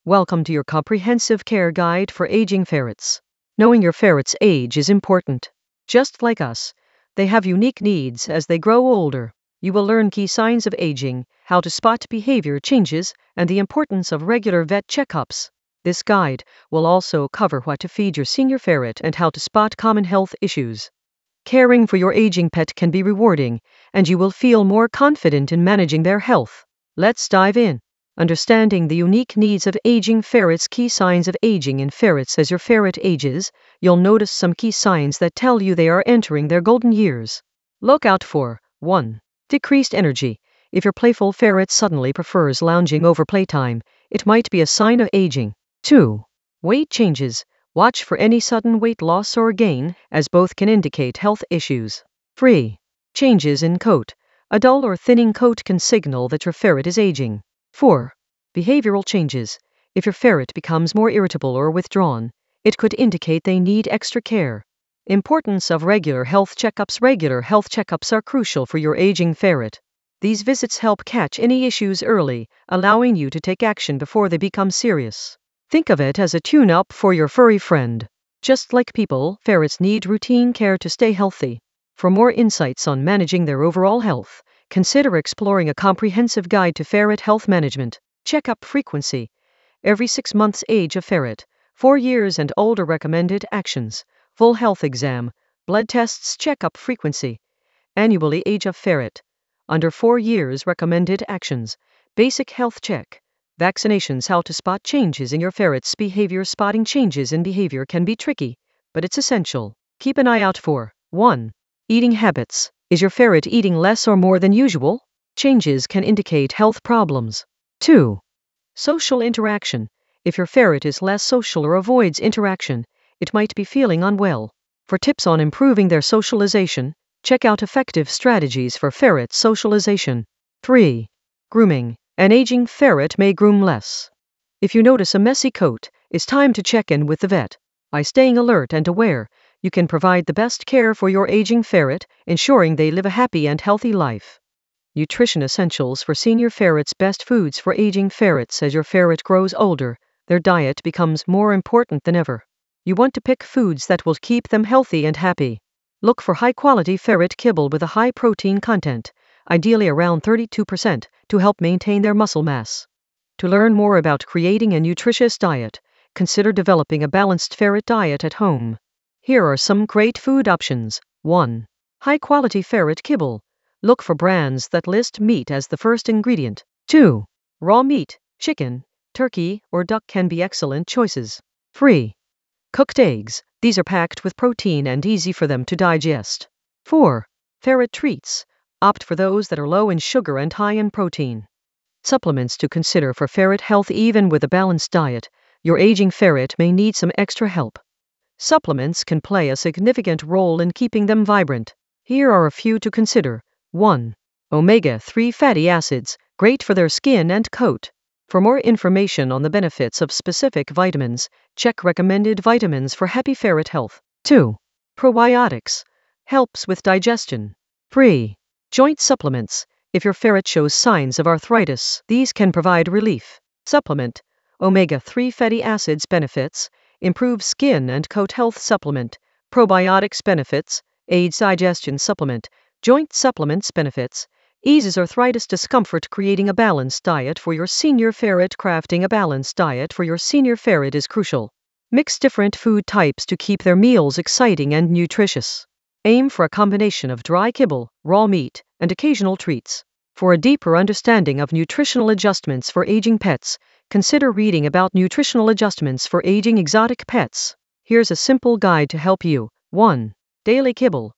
Welcome to your comprehensive care guide for aging ferrets. Knowing your ferret's age is important. Just like us, they have unique needs as they grow older. You will learn key signs of aging, how to spot behavior changes, and the importance of regular vet checkups. This guide will also cover what to feed your senior ferret and how to spot common health issues. Caring for your aging pet can be rewarding, and you will feel more confident in managing their health. Let's dive in. Understanding the unique needs of aging ferrets. Key signs of aging in ferrets. As your ferret ages, you'll notice some key signs that tell you they are entering their golden years. Look out for 1. Decreased energy. If your playful ferret suddenly prefers lounging over playtime, it might be a sign of aging. 2. Weight changes. Watch for any sudden weight loss or gain, as both can indicate health issues. 3. Changes in coat. A dull or thinning coat can signal that your ferret is aging. 4. Behavioral changes. If your ferret becomes more irritable or withdrawn, it could indicate they need extra care. Importance of regular health checkups. Regular health checkups are crucial for your aging ferret. These visits help catch any issues early, allowing you to take action before they become serious. Think of it as a tune-up for your furry friend. Just like people, ferrets need routine care to stay healthy. For more insights on managing their overall health, consider exploring a comprehensive guide to ferret health management. Checkup frequency. Every 6 months. Age of ferret. 4 years and older. Recommended actions. Full health exam. Blood tests. Checkup frequency. Annually. Age of ferret. Under 4 years. Recommended actions. Basic health check. Vaccinations. How to spot changes in your ferret's behavior. Spotting changes in behavior can be tricky, but it's essential. Keep an eye out for 1. Eating habits. Is your ferret eating less or more than usual? Changes can indicate health problems. 2. Social interaction. If your ferret is less social or avoids interaction, it might be feeling unwell. For tips on improving their socialization, check out effective strategies for ferret socialization. 3. Grooming. An aging ferret may groom less. If you notice a messy coat, it's time to check in with the vet. By staying alert and aware, you can provide the best care for your aging ferret, ensuring they live a happy and healthy life. Nutrition essentials for senior ferrets. Best foods for aging ferrets. As your ferret grows older, their diet becomes more important than ever. You want to pick foods that will keep them healthy and happy. Look for high-quality ferret kibble with a high protein content, ideally around 32%, to help maintain their muscle mass. To learn more about creating a nutritious diet, consider developing a balanced ferret diet at home. Here are some great food options. 1. High-quality ferret kibble. Look for brands that list meat as the first ingredient. 2. Raw meat. Chicken, turkey, or duck can be excellent choices. 3. Cooked eggs. These are packed with protein and easy for them to digest. 4. Ferret treats. Opt for those that are low in sugar and high in protein. Supplements to consider for ferret health. Even with a balanced diet, your aging ferret may need some extra help. Supplements can play a significant role in keeping them vibrant. Here are a few to consider. 1. Omega-3 fatty acids, great for their skin and coat. For more information on the benefits of specific vitamins, check recommended vitamins for happy ferret health. 2. Probiotics, helps with digestion. 3. Joint supplements. If your ferret shows signs of arthritis, these can provide relief. Supplement. Omega-3 fatty acids benefits, improves skin and coat health. Supplement. Probiotics benefits, aids digestion. Supplement. Joint supplements benefits, eases arthritis discomfort. Creating a balanced diet for your senior ferret. Crafting a balanced diet for your senior ferret is crucial. Mix different food types to keep their meals exciting and nutritious. Aim for a combination of dry kibble, raw meat, and occasional treats. For a deeper understanding of nutritional adjustments for aging pets, consider reading about nutritional adjustments for aging exotic pets. Here's a simple guide to help you. 1. Daily kibble.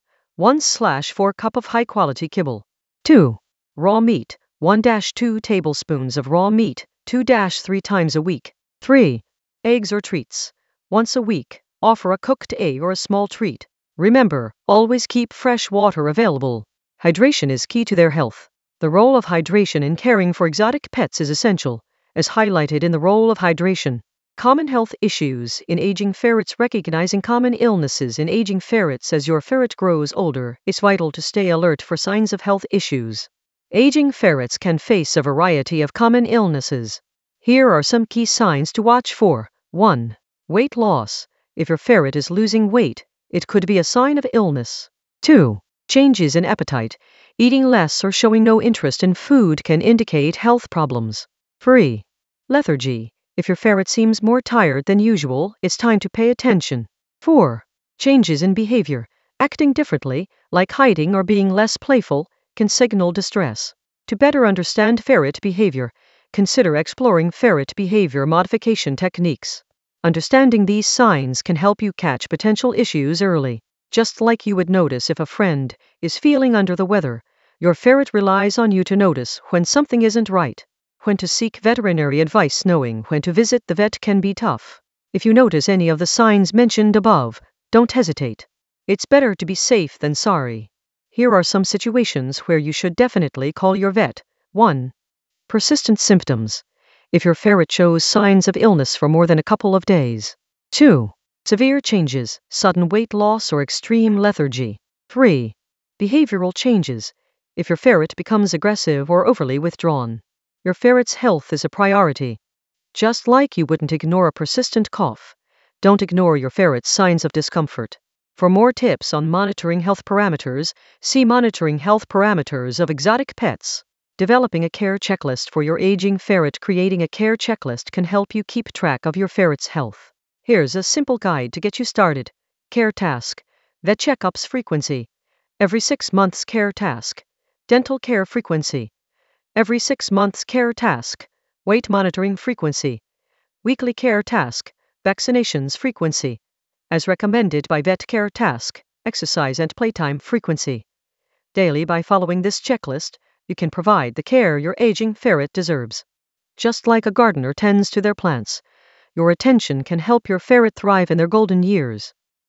1/4 cup of high-quality kibble. 2. Raw meat. 1-2 tablespoons of raw meat, 2-3 times a week. 3. Eggs or treats. Once a week, offer a cooked egg or a small treat. Remember, always keep fresh water available. Hydration is key to their health. The role of hydration in caring for exotic pets is essential, as highlighted in the role of hydration. Common health issues in aging ferrets. Recognizing common illnesses in aging ferrets. As your ferret grows older, it's vital to stay alert for signs of health issues. Aging ferrets can face a variety of common illnesses. Here are some key signs to watch for. 1. Weight loss. If your ferret is losing weight, it could be a sign of illness. 2. Changes in appetite. Eating less or showing no interest in food can indicate health problems. 3. Lethargy. If your ferret seems more tired than usual, it's time to pay attention. 4. Changes in behavior. Acting differently, like hiding or being less playful, can signal distress. To better understand ferret behavior, consider exploring ferret behavior modification techniques. Understanding these signs can help you catch potential issues early. Just like you would notice if a friend is feeling under the weather, your ferret relies on you to notice when something isn't right. When to seek veterinary advice. Knowing when to visit the vet can be tough. If you notice any of the signs mentioned above, don't hesitate. It's better to be safe than sorry. Here are some situations where you should definitely call your vet. 1. Persistent symptoms. If your ferret shows signs of illness for more than a couple of days. 2. Severe changes, sudden weight loss or extreme lethargy. 3. Behavioral changes. If your ferret becomes aggressive or overly withdrawn. Your ferret's health is a priority. Just like you wouldn't ignore a persistent cough, don't ignore your ferret's signs of discomfort. For more tips on monitoring health parameters, see Monitoring Health Parameters of Exotic Pets. Developing a care checklist for your aging ferret. Creating a care checklist can help you keep track of your ferret's health. Here's a simple guide to get you started. Care task. Vet checkups frequency. Every 6 months. Care task. Dental care frequency. Every 6 months. Care task. Weight monitoring frequency. Weekly care task. Vaccinations frequency. As recommended by vet. Care task. Exercise and playtime frequency. Daily. By following this checklist, you can provide the care your aging ferret deserves. Just like a gardener tends to their plants, your attention can help your ferret thrive in their golden years.